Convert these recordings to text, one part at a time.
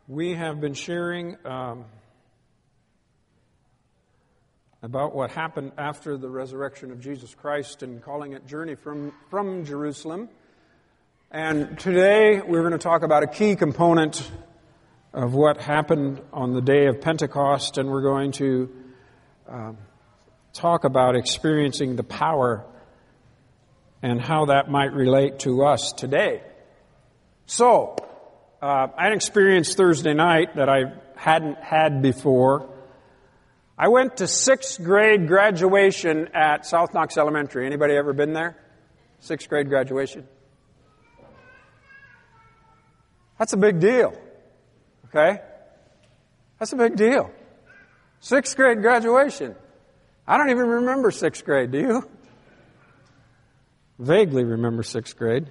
We have been sharing about what happened after the resurrection of Jesus Christ and calling it Journey from Jerusalem. And today we're going to talk about a key component of what happened on the day of Pentecost, and we're going to talk about experiencing the power and how that might relate to us today. So, I had an experience Thursday night that I hadn't had before. I went to 6th grade graduation at South Knox Elementary. Anybody ever been there? 6th grade graduation? That's a big deal. Okay? That's a big deal. 6th grade graduation. I don't even remember 6th grade, do you? Vaguely remember 6th grade.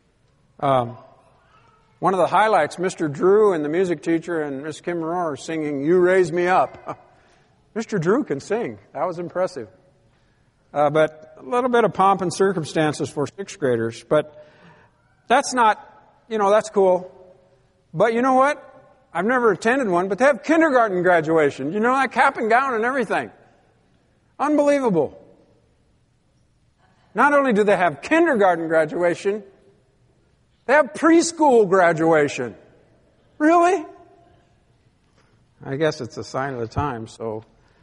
One of the highlights, Mr. Drew and the music teacher and Miss Kim Rohr are singing, "You Raise Me Up." Mr. Drew can sing. That was impressive. But a little bit of pomp and circumstances for 6th graders. But that's not, that's cool. But you know what? I've never attended one, but they have kindergarten graduation. You know, that cap and gown and everything. Unbelievable. Not only do they have kindergarten graduation, they have preschool graduation. Really? I guess it's a sign of the time. So,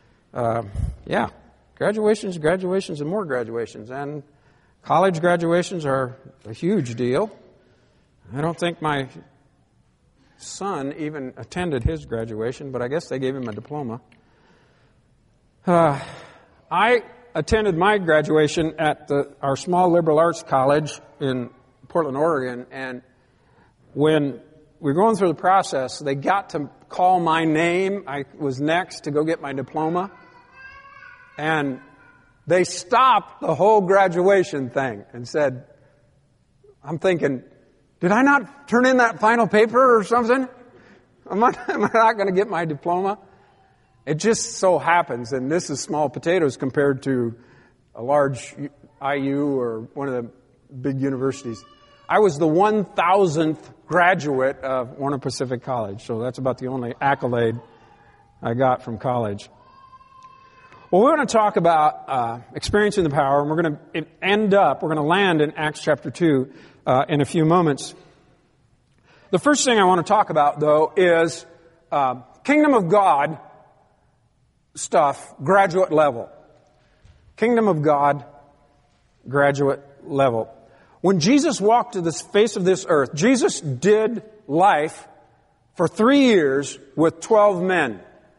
graduations, and more graduations. And college graduations are a huge deal. I don't think my son even attended his graduation, but I guess they gave him a diploma. I attended my graduation at our small liberal arts college in Portland, Oregon, and when we were going through the process, they got to call my name. I was next to go get my diploma, and they stopped the whole graduation thing and said, I'm thinking, did I not turn in that final paper or something? Am I not going to get my diploma? It just so happens, and this is small potatoes compared to a large IU or one of the big universities. I was the 1,000th graduate of Warner Pacific College, so that's about the only accolade I got from college. Well, we're going to talk about experiencing the power, and we're going to land in Acts chapter 2 in a few moments. The first thing I want to talk about, though, is Kingdom of God stuff, graduate level. Kingdom of God, graduate level. When Jesus walked to the face of this earth, Jesus did life for 3 years with 12 men.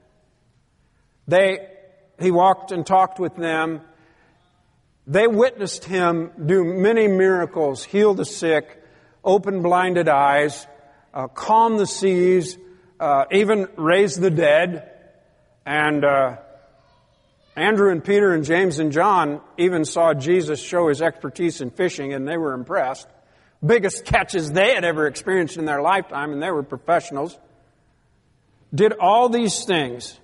He walked and talked with them. They witnessed him do many miracles, heal the sick, open blinded eyes, calm the seas, even raise the dead. And Andrew and Peter and James and John even saw Jesus show his expertise in fishing, and they were impressed. Biggest catches they had ever experienced in their lifetime, and they were professionals. Did all these things.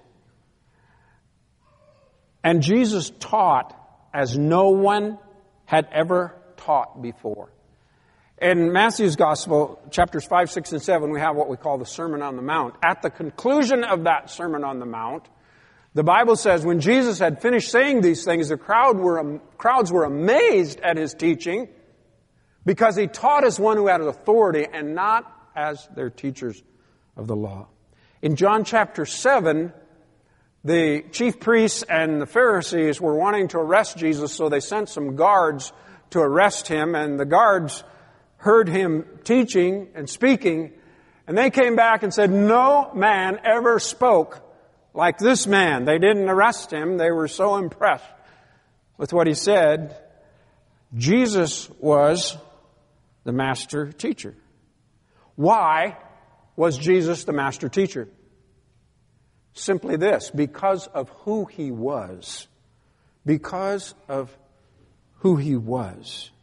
And Jesus taught as no one had ever taught before. In Matthew's Gospel, chapters 5, 6, and 7, we have what we call the Sermon on the Mount. At the conclusion of that Sermon on the Mount, the Bible says when Jesus had finished saying these things, the crowds were amazed at his teaching because he taught as one who had authority and not as their teachers of the law. In John chapter 7, the chief priests and the Pharisees were wanting to arrest Jesus, so they sent some guards to arrest him, and the guards heard him teaching and speaking, and they came back and said, "No man ever spoke like this man." They didn't arrest him. They were so impressed with what he said. Jesus was the master teacher. Why was Jesus the master teacher? Simply this, because of who he was. Because of who he was.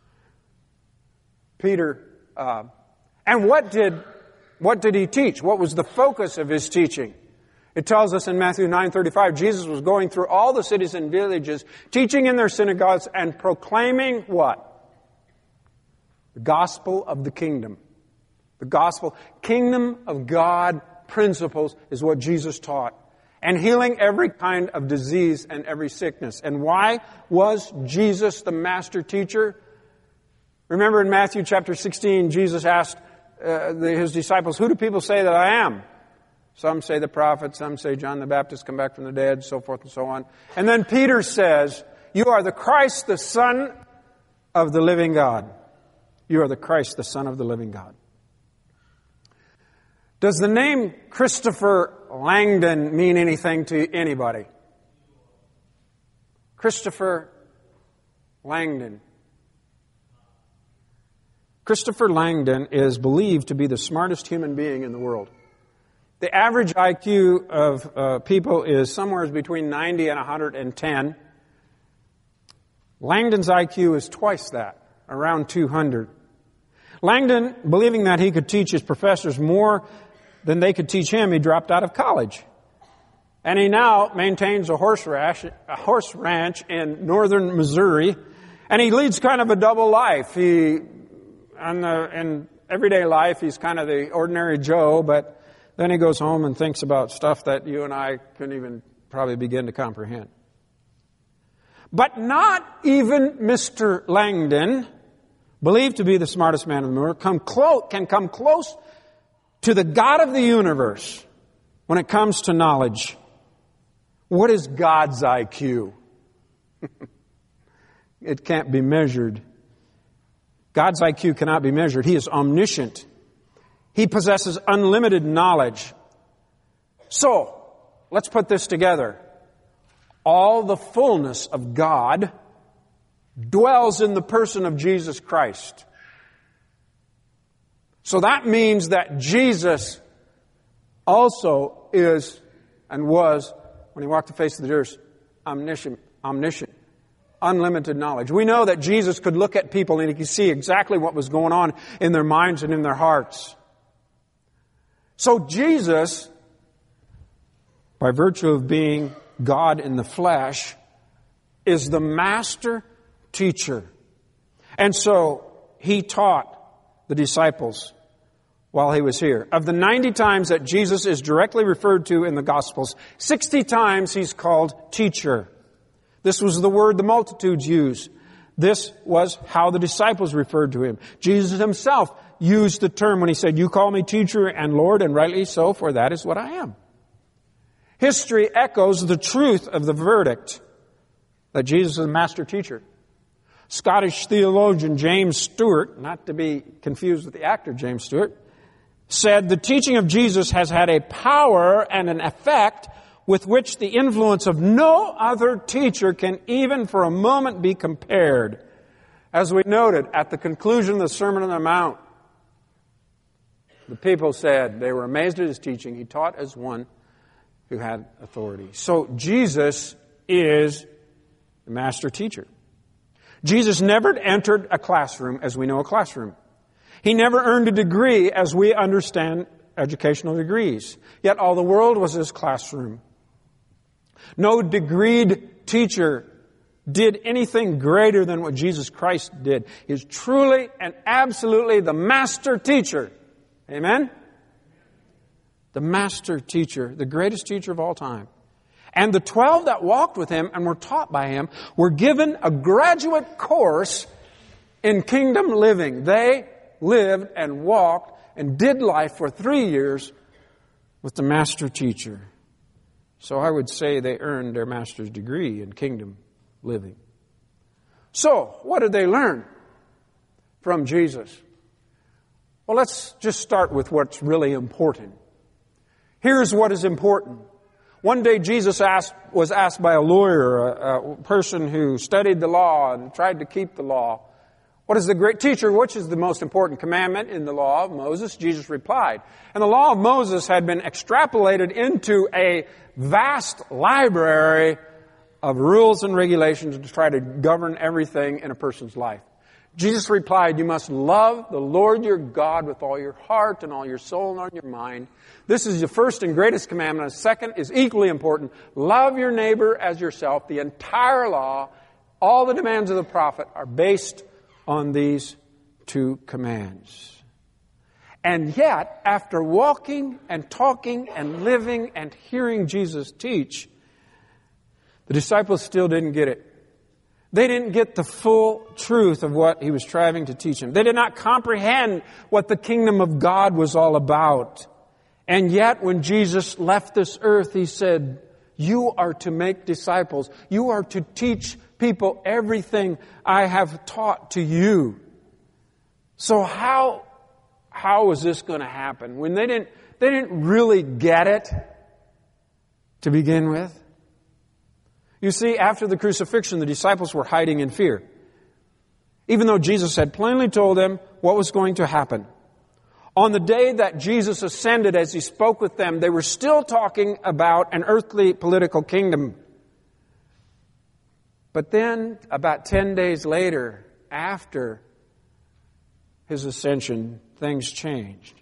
Peter, and what did he teach? What was the focus of his teaching? It tells us in Matthew 9:35, Jesus was going through all the cities and villages, teaching in their synagogues and proclaiming what? The gospel of the kingdom. The gospel, kingdom of God principles is what Jesus taught. And healing every kind of disease and every sickness. And why was Jesus the master teacher? Remember in Matthew chapter 16, Jesus asked His disciples, who do people say that I am? Some say the prophet, some say John the Baptist come back from the dead, so forth and so on. And then Peter says, you are the Christ, the Son of the living God. You are the Christ, the Son of the living God. Does the name Christopher Langdon mean anything to anybody? Christopher Langdon. Christopher Langdon is believed to be the smartest human being in the world. The average IQ of people is somewhere between 90 and 110. Langdon's IQ is twice that, around 200. Langdon, believing that he could teach his professors more than they could teach him, he dropped out of college. And he now maintains a horse ranch in northern Missouri. And he leads kind of a double life. In everyday life, he's kind of the ordinary Joe, but then he goes home and thinks about stuff that you and I couldn't even probably begin to comprehend. But not even Mr. Langdon, believed to be the smartest man in the world, can come close to the God of the universe when it comes to knowledge. What is God's IQ? It can't be measured. God's IQ cannot be measured. He is omniscient. He possesses unlimited knowledge. So, let's put this together. All the fullness of God dwells in the person of Jesus Christ. So that means that Jesus also is and was, when He walked the face of the earth, omniscient, unlimited knowledge. We know that Jesus could look at people and He could see exactly what was going on in their minds and in their hearts. So Jesus, by virtue of being God in the flesh, is the master teacher. And so He taught the disciples while He was here. Of the 90 times that Jesus is directly referred to in the Gospels, 60 times He's called teacher. This was the word the multitudes used. This was how the disciples referred to Him. Jesus Himself used the term when He said, you call me teacher and Lord, and rightly so, for that is what I am. History echoes the truth of the verdict that Jesus is a master teacher. Scottish theologian James Stewart, not to be confused with the actor James Stewart, said the teaching of Jesus has had a power and an effect with which the influence of no other teacher can even for a moment be compared. As we noted at the conclusion of the Sermon on the Mount, the people said they were amazed at His teaching. He taught as one who had authority. So Jesus is the master teacher. Jesus never entered a classroom as we know a classroom. He never earned a degree as we understand educational degrees. Yet all the world was His classroom. No degreed teacher did anything greater than what Jesus Christ did. He is truly and absolutely the master teacher. Amen? The master teacher, the greatest teacher of all time. And the 12 that walked with Him and were taught by Him were given a graduate course in kingdom living. They lived and walked and did life for 3 years with the master teacher. So I would say they earned their master's degree in kingdom living. So, what did they learn from Jesus? Well, let's just start with what's really important. Here's what is important. One day Jesus was asked by a lawyer, a person who studied the law and tried to keep the law, what is the great teacher, which is the most important commandment in the law of Moses? Jesus replied. And the law of Moses had been extrapolated into a vast library of rules and regulations to try to govern everything in a person's life. Jesus replied, you must love the Lord your God with all your heart and all your soul and all your mind. This is the first and greatest commandment. The second is equally important. Love your neighbor as yourself. The entire law, all the demands of the prophet are based on these two commands. And yet, after walking and talking and living and hearing Jesus teach, the disciples still didn't get it. They didn't get the full truth of what he was trying to teach them. They did not comprehend what the kingdom of God was all about. And yet, when Jesus left this earth, he said, you are to make disciples. You are to teach people everything I have taught to you. So how is this going to happen? When they didn't really get it to begin with. You see, after the crucifixion, the disciples were hiding in fear, even though Jesus had plainly told them what was going to happen. On the day that Jesus ascended, as he spoke with them, they were still talking about an earthly political kingdom. But then, about 10 days later, after his ascension, things changed.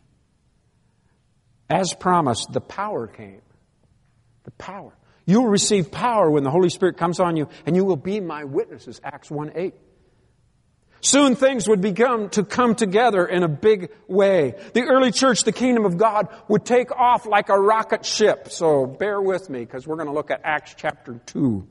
As promised, the power came. The power. You will receive power when the Holy Spirit comes on you, and you will be my witnesses, Acts 1:8. Soon things would begin to come together in a big way. The early church, the kingdom of God, would take off like a rocket ship. So bear with me, because we're going to look at Acts chapter 2.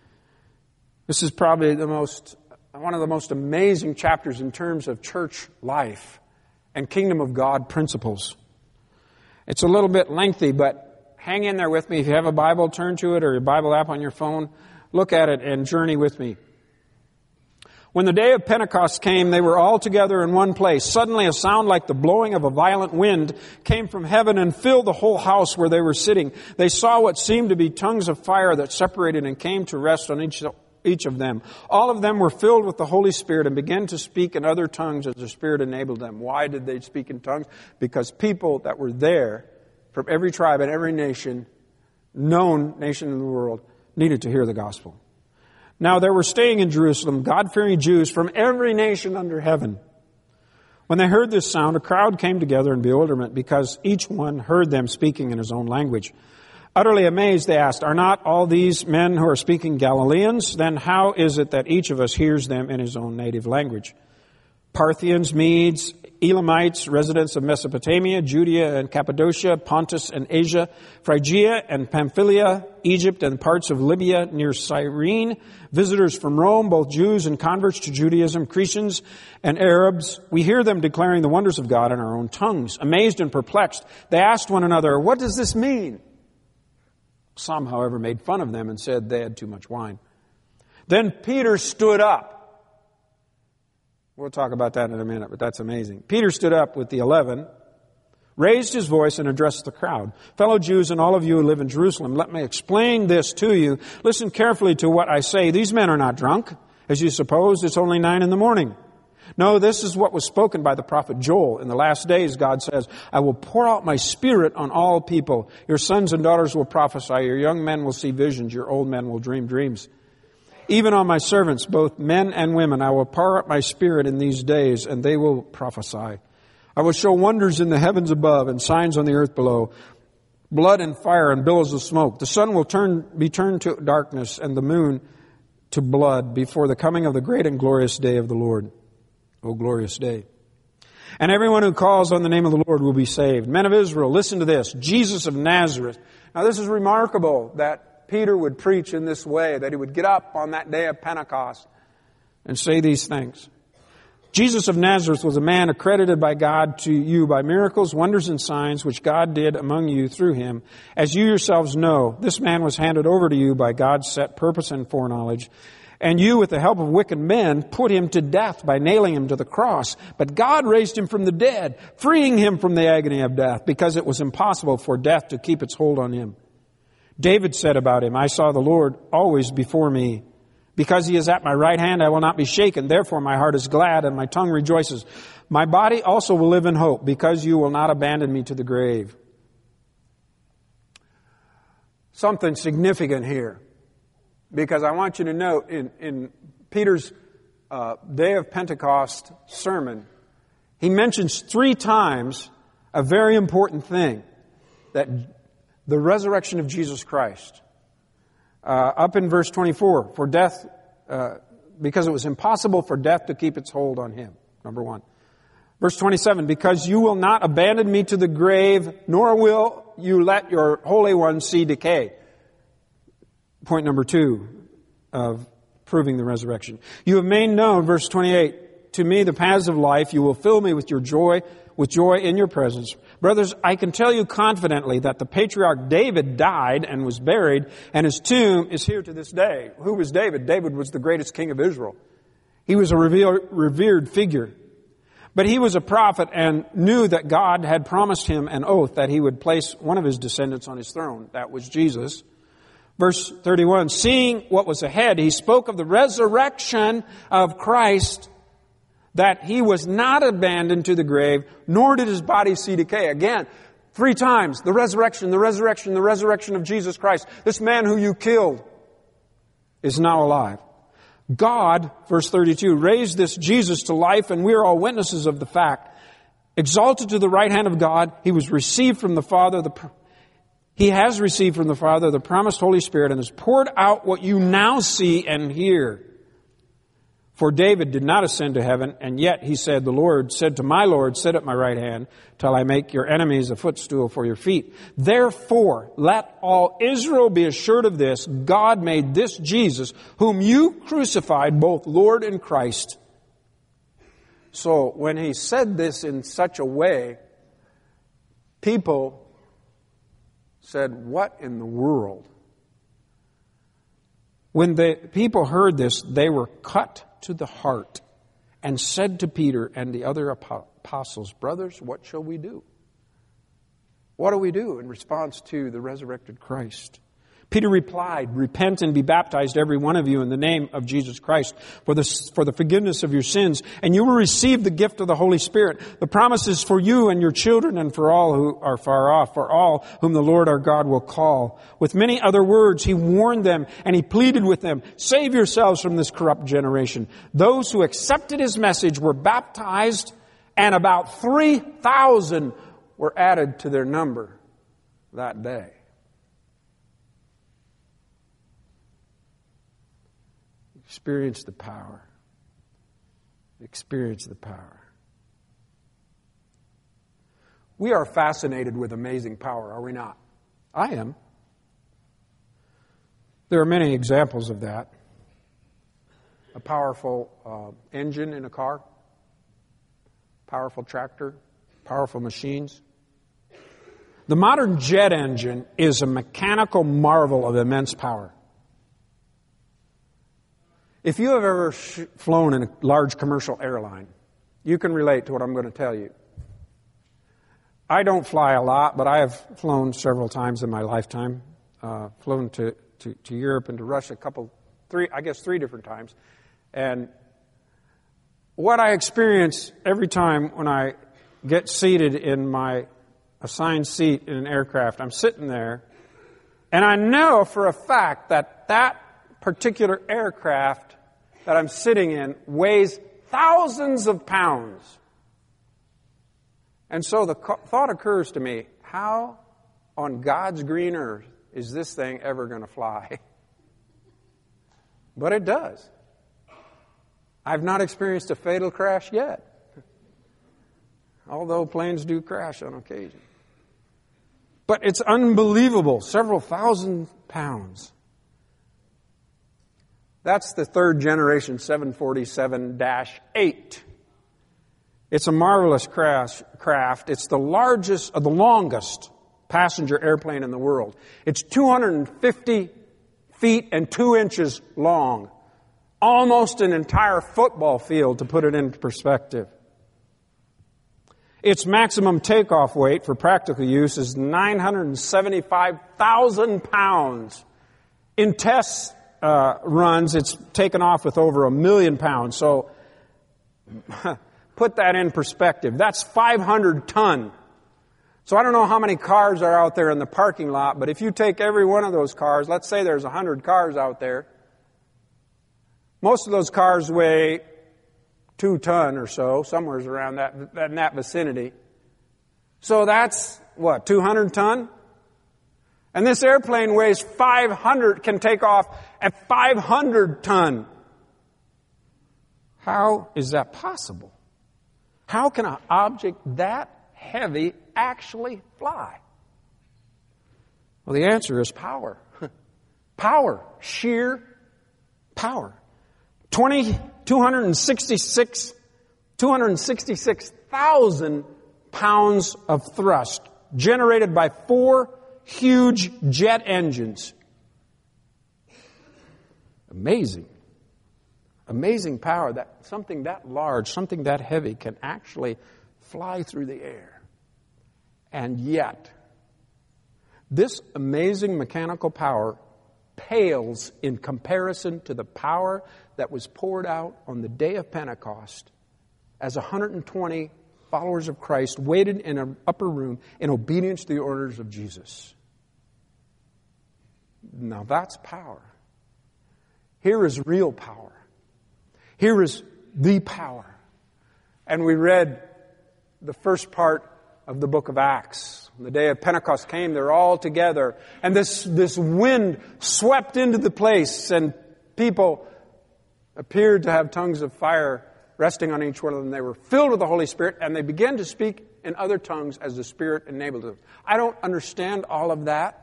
This is probably one of the most amazing chapters in terms of church life and kingdom of God principles. It's a little bit lengthy, but hang in there with me. If you have a Bible, turn to it, or a Bible app on your phone. Look at it and journey with me. When the day of Pentecost came, they were all together in one place. Suddenly a sound like the blowing of a violent wind came from heaven and filled the whole house where they were sitting. They saw what seemed to be tongues of fire that separated and came to rest on each of them. All of them were filled with the Holy Spirit and began to speak in other tongues as the Spirit enabled them. Why did they speak in tongues? Because people that were there from every tribe and every nation, known nation in the world, needed to hear the gospel. Now there were staying in Jerusalem God-fearing Jews from every nation under heaven. When they heard this sound, a crowd came together in bewilderment because each one heard them speaking in his own language. Utterly amazed, they asked, are not all these men who are speaking Galileans? Then how is it that each of us hears them in his own native language? Parthians, Medes, Elamites, residents of Mesopotamia, Judea and Cappadocia, Pontus and Asia, Phrygia and Pamphylia, Egypt and parts of Libya near Cyrene, visitors from Rome, both Jews and converts to Judaism, Cretans and Arabs. We hear them declaring the wonders of God in our own tongues. Amazed and perplexed, they asked one another, what does this mean? Some, however, made fun of them and said they had too much wine. Then Peter stood up. We'll talk about that in a minute, but that's amazing. Peter stood up with the 11, raised his voice and addressed the crowd. Fellow Jews and all of you who live in Jerusalem, let me explain this to you. Listen carefully to what I say. These men are not drunk, as you suppose. It's only 9 a.m. No, this is what was spoken by the prophet Joel. In the last days, God says, I will pour out my Spirit on all people. Your sons and daughters will prophesy. Your young men will see visions. Your old men will dream dreams. Even on my servants, both men and women, I will pour out my Spirit in these days, and they will prophesy. I will show wonders in the heavens above and signs on the earth below, blood and fire and billows of smoke. The sun will be turned to darkness and the moon to blood before the coming of the great and glorious day of the Lord. O glorious day. And everyone who calls on the name of the Lord will be saved. Men of Israel, listen to this. Jesus of Nazareth. Now this is remarkable that Peter would preach in this way, that he would get up on that day of Pentecost and say these things. Jesus of Nazareth was a man accredited by God to you by miracles, wonders, and signs which God did among you through him. As you yourselves know, this man was handed over to you by God's set purpose and foreknowledge. And you, with the help of wicked men, put him to death by nailing him to the cross. But God raised him from the dead, freeing him from the agony of death, because it was impossible for death to keep its hold on him. David said about him, I saw the Lord always before me. Because he is at my right hand, I will not be shaken. Therefore my heart is glad and my tongue rejoices. My body also will live in hope, because you will not abandon me to the grave. Something significant here. Because I want you to note in Peter's Day of Pentecost sermon, he mentions 3 times a very important thing, that the resurrection of Jesus Christ. Up in verse 24, for death, because it was impossible for death to keep its hold on him, number 1. Verse 27, because you will not abandon me to the grave, nor will you let your Holy One see decay. Point number 2 of proving the resurrection. You have made known, verse 28, to me the paths of life. You will fill me with joy in your presence. Brothers, I can tell you confidently that the patriarch David died and was buried, and his tomb is here to this day. Who was David? David was the greatest king of Israel. He was a revered figure. But he was a prophet and knew that God had promised him an oath that he would place one of his descendants on his throne. That was Jesus. Verse 31, seeing what was ahead, he spoke of the resurrection of Christ, that he was not abandoned to the grave, nor did his body see decay. Again, 3 times, the resurrection, the resurrection, the resurrection of Jesus Christ. This man who you killed is now alive. God, verse 32, raised this Jesus to life, and we are all witnesses of the fact. Exalted to the right hand of God, he was received from the Father. He has received from the Father the promised Holy Spirit and has poured out what you now see and hear. For David did not ascend to heaven, and yet he said, the Lord said to my Lord, sit at my right hand till I make your enemies a footstool for your feet. Therefore, let all Israel be assured of this, God made this Jesus, whom you crucified, both Lord and Christ. So when he said this in such a way, people said, what in the world? When the people heard this, they were cut to the heart and said to Peter and the other apostles, brothers, what shall we do? What do we do in response to the resurrected Christ? Peter replied, repent and be baptized, every one of you, in the name of Jesus Christ for the forgiveness of your sins, and you will receive the gift of the Holy Spirit. The promise is for you and your children and for all who are far off, for all whom the Lord our God will call. With many other words, he warned them and he pleaded with them, save yourselves from this corrupt generation. Those who accepted his message were baptized, and about 3,000 were added to their number that day. Experience the power. Experience the power. We are fascinated with amazing power, are we not? I am. There are many examples of that. A powerful engine in a car, powerful tractor, powerful machines. The modern jet engine is a mechanical marvel of immense power. If you have ever flown in a large commercial airline, you can relate to what I'm going to tell you. I don't fly a lot, but I have flown several times in my lifetime. Flown to Europe and to Russia three different times. And what I experience every time when I get seated in my assigned seat in an aircraft, I'm sitting there, and I know for a fact that particular aircraft that I'm sitting in weighs thousands of pounds. And so the thought occurs to me, how on God's green earth is this thing ever going to fly? But it does. I've not experienced a fatal crash yet, although planes do crash on occasion. But it's unbelievable, several thousand pounds. That's the third generation 747-8. It's a marvelous craft. It's the longest passenger airplane in the world. It's 250 feet and 2 inches long. Almost an entire football field, to put it into perspective. Its maximum takeoff weight for practical use is 975,000 pounds. In tests runs, it's taken off with over 1 million pounds. So put that in perspective. That's 500 ton. So I don't know how many cars are out there in the parking lot, but if you take every one of those cars, let's say there's 100 cars out there, most of those cars weigh 2 ton or so, somewhere around in that vicinity. So that's, 200 ton? And this airplane weighs 500, can take off at 500 ton. How is that possible? How can an object that heavy actually fly? Well, the answer is power. Power. Sheer power. 266,000 pounds of thrust generated by 4 huge jet engines. Amazing. Amazing power that something that large, something that heavy can actually fly through the air. And yet, this amazing mechanical power pales in comparison to the power that was poured out on the day of Pentecost as 120 followers of Christ waited in an upper room in obedience to the orders of Jesus. Now that's power. Here is real power. Here is the power. And we read the first part of the book of Acts. When the day of Pentecost came, they're all together. And this wind swept into the place, and people appeared to have tongues of fire resting on each one of them. They were filled with the Holy Spirit, and they began to speak in other tongues as the Spirit enabled them. I don't understand all of that.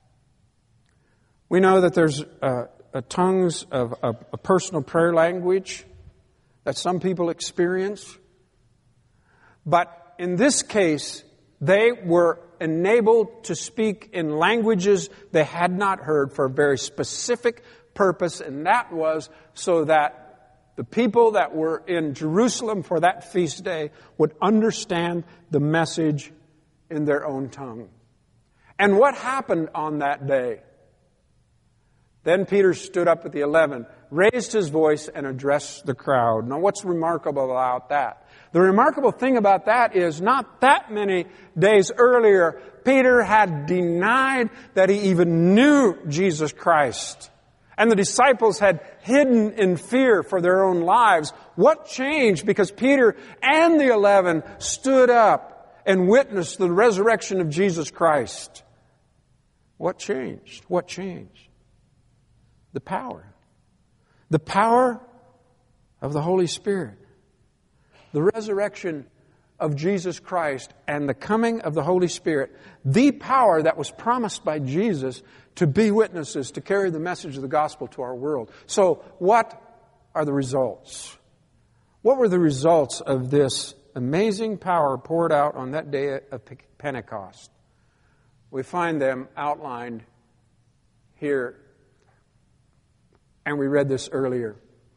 We know that there's tongues of a personal prayer language that some people experience. But in this case, they were enabled to speak in languages they had not heard for a very specific purpose, and that was so that the people that were in Jerusalem for that feast day would understand the message in their own tongue. And what happened on that day? Then Peter stood up with the 11, raised his voice, and addressed the crowd. Now, what's remarkable about that? The remarkable thing about that is not that many days earlier, Peter had denied that he even knew Jesus Christ. And the disciples had hidden in fear for their own lives. What changed? Because Peter and the 11 stood up and witnessed the resurrection of Jesus Christ. What changed? What changed? The power. The power of the Holy Spirit. The resurrection of Jesus Christ and the coming of the Holy Spirit. The power that was promised by Jesus to be witnesses, to carry the message of the gospel to our world. So what are the results? What were the results of this amazing power poured out on that day of Pentecost? We find them outlined here. And we read this earlier.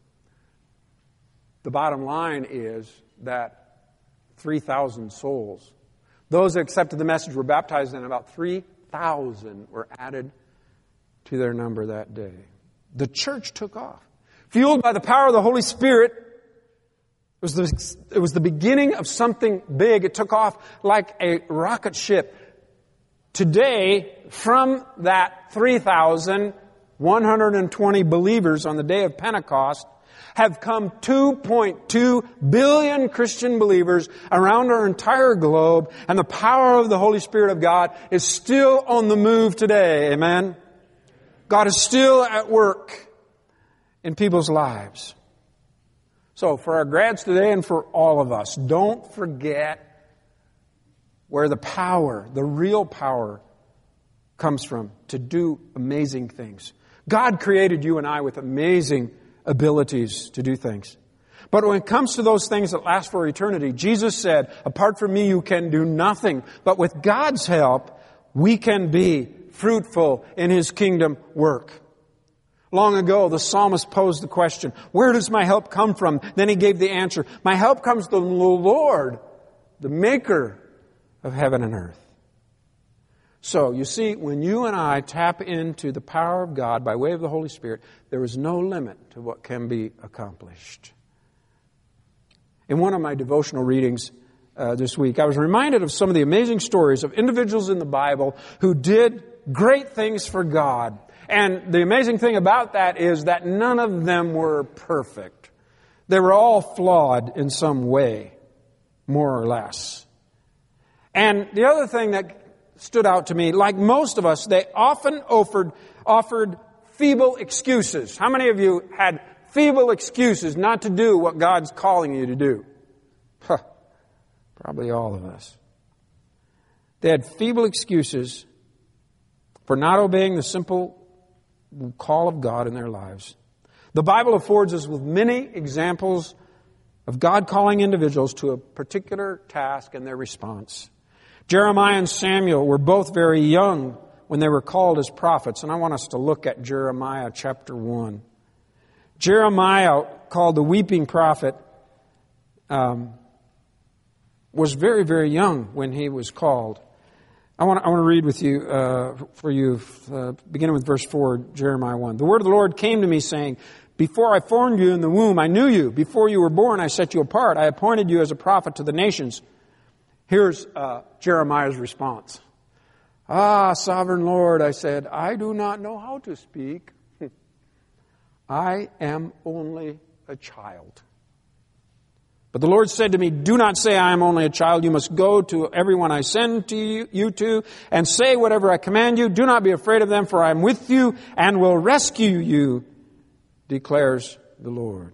The bottom line is that 3,000 souls, those that accepted the message were baptized, and about 3,000 were added to their number that day. The church took off. Fueled by the power of the Holy Spirit, it was the beginning of something big. It took off like a rocket ship. Today, from that 3,120 believers on the day of Pentecost have come 2.2 billion Christian believers around our entire globe, and the power of the Holy Spirit of God is still on the move today. Amen? God is still at work in people's lives. So for our grads today and for all of us, don't forget where the power, the real power, comes from to do amazing things. God created you and I with amazing abilities to do things. But when it comes to those things that last for eternity, Jesus said, apart from me you can do nothing. But with God's help, we can be fruitful in His kingdom work. Long ago, the psalmist posed the question, where does my help come from? Then he gave the answer, my help comes from the Lord, the maker of heaven and earth. So, you see, when you and I tap into the power of God by way of the Holy Spirit, there is no limit to what can be accomplished. In one of my devotional readings this week, I was reminded of some of the amazing stories of individuals in the Bible who did great things for God. And the amazing thing about that is that none of them were perfect. They were all flawed in some way, more or less. And the other thing that stood out to me, like most of us, they often offered feeble excuses. How many of you had feeble excuses not to do what God's calling you to do? Probably all of us. They had feeble excuses for not obeying the simple call of God in their lives. The Bible affords us with many examples of God calling individuals to a particular task and their response. Jeremiah and Samuel were both very young when they were called as prophets, and I want us to look at Jeremiah chapter 1. Jeremiah, called the weeping prophet, was very, very young when he was called. I want to read with you, beginning with verse 4, Jeremiah 1. The word of the Lord came to me saying, before I formed you in the womb, I knew you. Before you were born, I set you apart. I appointed you as a prophet to the nations. Here's Jeremiah's response. Ah, sovereign Lord, I said, I do not know how to speak. I am only a child. But the Lord said to me, do not say I am only a child. You must go to everyone I send to you to and say whatever I command you. Do not be afraid of them, for I am with you and will rescue you, declares the Lord.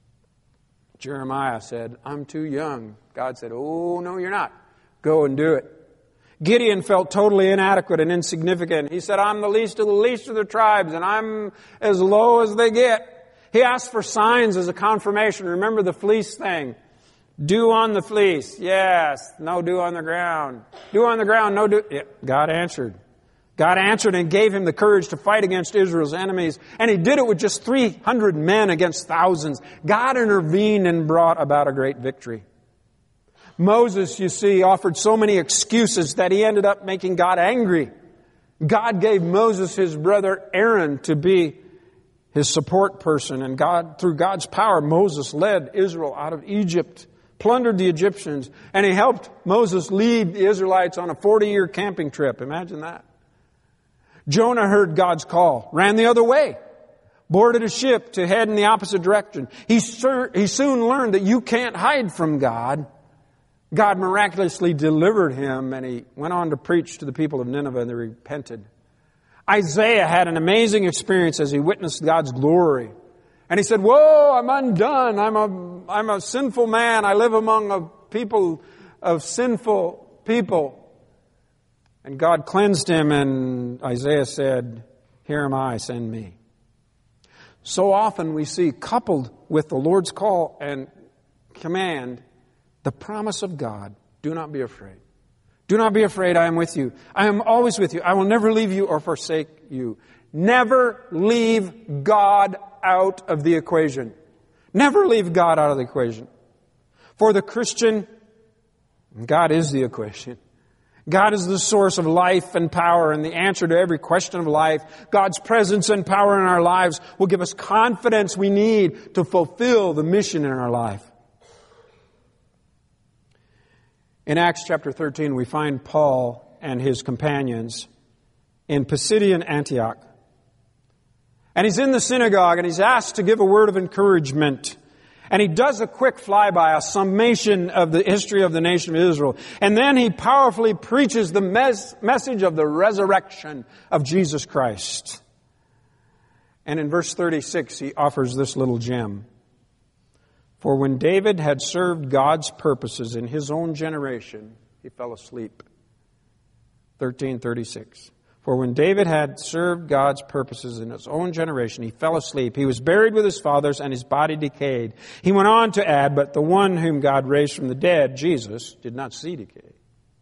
Jeremiah said, I'm too young. God said, oh, no, you're not. Go and do it. Gideon felt totally inadequate and insignificant. He said, I'm the least of the tribes, and I'm as low as they get. He asked for signs as a confirmation. Remember the fleece thing. Dew on the fleece. Yes. No dew on the ground. Dew on the ground. No dew. Yeah. God answered. God answered and gave him the courage to fight against Israel's enemies. And he did it with just 300 men against thousands. God intervened and brought about a great victory. Moses, you see, offered so many excuses that he ended up making God angry. God gave Moses his brother Aaron to be his support person. And God, through God's power, Moses led Israel out of Egypt, plundered the Egyptians, and he helped Moses lead the Israelites on a 40-year camping trip. Imagine that. Jonah heard God's call, ran the other way, boarded a ship to head in the opposite direction. He soon learned that you can't hide from God. God miraculously delivered him, and he went on to preach to the people of Nineveh, and they repented. Isaiah had an amazing experience as he witnessed God's glory. And he said, whoa, I'm undone. I'm a sinful man. I live among a people of sinful people. And God cleansed him, and Isaiah said, here am I, send me. So often we see, coupled with the Lord's call and command, the promise of God, do not be afraid. Do not be afraid, I am with you. I am always with you. I will never leave you or forsake you. Never leave God out of the equation. Never leave God out of the equation. For the Christian, God is the equation. God is the source of life and power and the answer to every question of life. God's presence and power in our lives will give us confidence we need to fulfill the mission in our life. In Acts chapter 13, we find Paul and his companions in Pisidian Antioch. And he's in the synagogue and he's asked to give a word of encouragement. And he does a quick flyby, a summation of the history of the nation of Israel. And then he powerfully preaches the message of the resurrection of Jesus Christ. And in verse 36, he offers this little gem. For when David had served God's purposes in his own generation, he fell asleep. 13:36. For when David had served God's purposes in his own generation, he fell asleep. He was buried with his fathers, and his body decayed. He went on to add, but the one whom God raised from the dead, Jesus, did not see decay.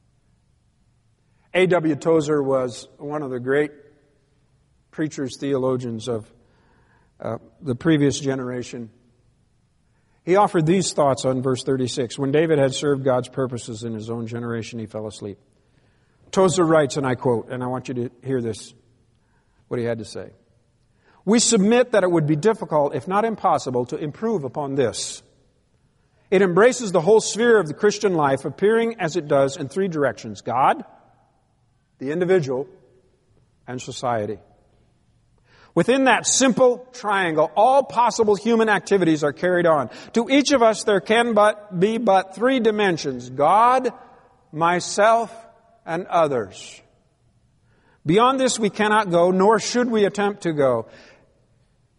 A.W. Tozer was one of the great preachers, theologians of the previous generation. He offered these thoughts on verse 36. When David had served God's purposes in his own generation, he fell asleep. Tozer writes, and I quote, and I want you to hear this, what he had to say. We submit that it would be difficult, if not impossible, to improve upon this. It embraces the whole sphere of the Christian life, appearing as it does in three directions: God, the individual, and society. Within that simple triangle, all possible human activities are carried on. To each of us, there can be but three dimensions: God, myself, and others. Beyond this we cannot go, nor should we attempt to go.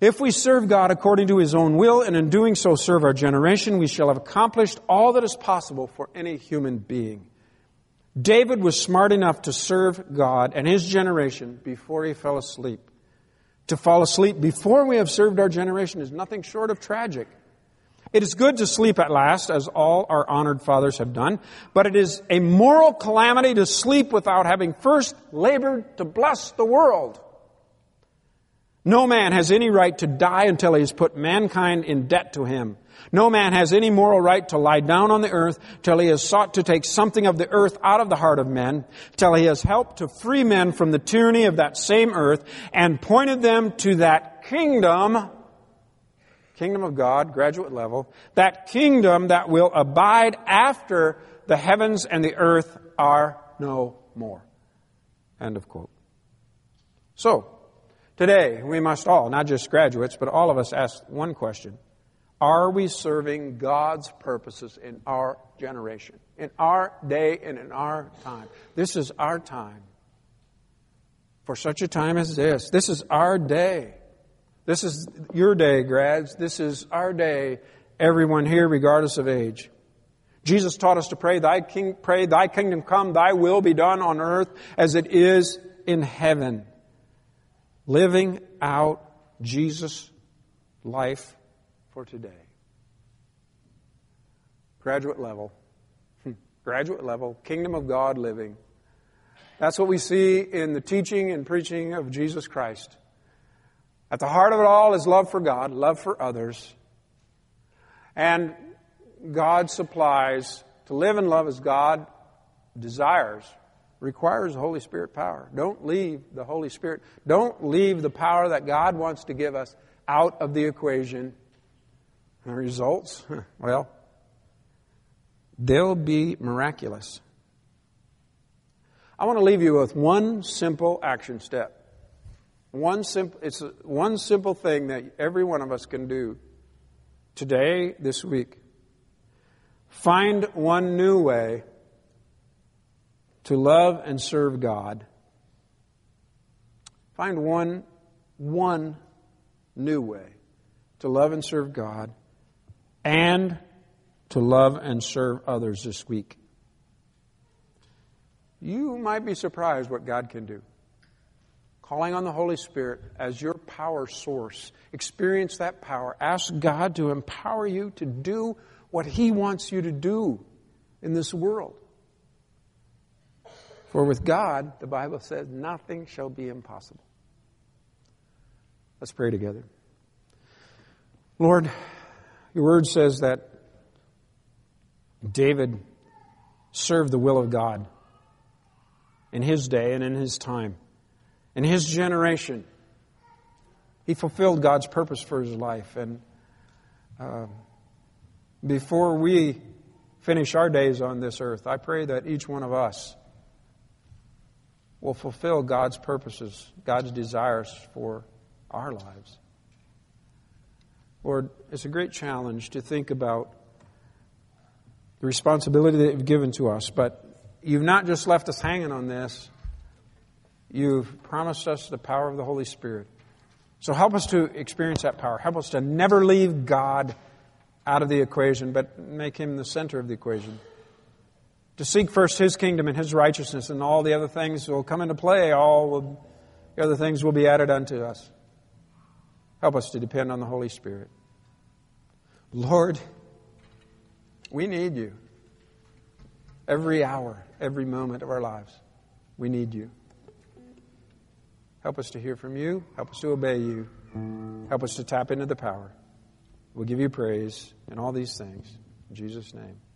If we serve God according to His own will, and in doing so serve our generation, we shall have accomplished all that is possible for any human being. David was smart enough to serve God and his generation before he fell asleep. To fall asleep before we have served our generation is nothing short of tragic. It is good to sleep at last, as all our honored fathers have done, but it is a moral calamity to sleep without having first labored to bless the world. No man has any right to die until he has put mankind in debt to him. No man has any moral right to lie down on the earth till he has sought to take something of the earth out of the heart of men, till he has helped to free men from the tyranny of that same earth and pointed them to that kingdom of God, graduate level, that kingdom that will abide after the heavens and the earth are no more. End of quote. So, today we must all, not just graduates, but all of us ask one question. Are we serving God's purposes in our generation, in our day and in our time? This is our time. For such a time as this. This is our day. This is your day, grads. This is our day, everyone here, regardless of age. Jesus taught us to pray, Thy kingdom come, Thy will be done on earth as it is in heaven. Living out Jesus' life for today. Graduate level, kingdom of God living. That's what we see in the teaching and preaching of Jesus Christ. At the heart of it all is love for God, love for others. And God supplies, to live and love as God desires, requires the Holy Spirit power. Don't leave the Holy Spirit. Don't leave the power that God wants to give us out of the equation. The results, well, they'll be miraculous. I want to leave you with one simple action step. It's one simple thing that every one of us can do today, this week. Find one new way to love and serve God. Find one new way to love and serve God and to love and serve others this week. You might be surprised what God can do. Calling on the Holy Spirit as your power source. Experience that power. Ask God to empower you to do what He wants you to do in this world. For with God, the Bible says, nothing shall be impossible. Let's pray together. Lord, your word says that David served the will of God in his day and in his time. In his generation, he fulfilled God's purpose for his life. And before we finish our days on this earth, I pray that each one of us will fulfill God's purposes, God's desires for our lives. Lord, it's a great challenge to think about the responsibility that you've given to us, but you've not just left us hanging on this. You've promised us the power of the Holy Spirit. So help us to experience that power. Help us to never leave God out of the equation, but make Him the center of the equation. To seek first His kingdom and His righteousness, and all the other things will come into play. All the other things will be added unto us. Help us to depend on the Holy Spirit. Lord, we need You. Every hour, every moment of our lives, we need You. Help us to hear from You. Help us to obey You. Help us to tap into the power. We'll give You praise in all these things. In Jesus' name.